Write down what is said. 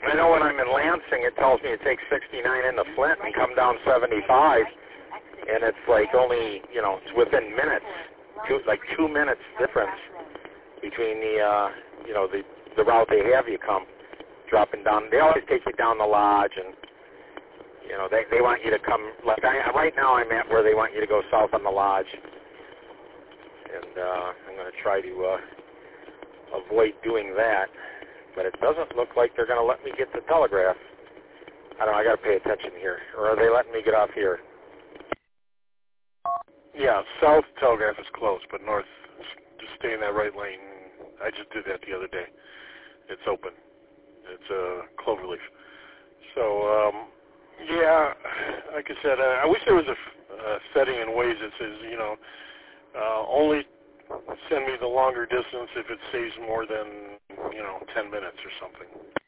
I know when I'm in Lansing, it tells me it takes 69 into Flint and come down 75, and it's like only, it's within minutes, 2 minutes difference between the, the route they have you come dropping down. They always take you down the lodge, and they want you to come. Like right now, I'm at where they want you to go south on the lodge, and I'm going to try to avoid doing that. But it doesn't look like they're going to let me get the telegraph. I don't know. I got to pay attention here, or are they letting me get off here? Yeah, south telegraph is closed, but north, just stay in that right lane. I just did that the other day. It's open. It's a cloverleaf. So, yeah, like I said, I wish there was a setting in Waze that says, only send me the longer distance if it saves more than, 10 minutes or something.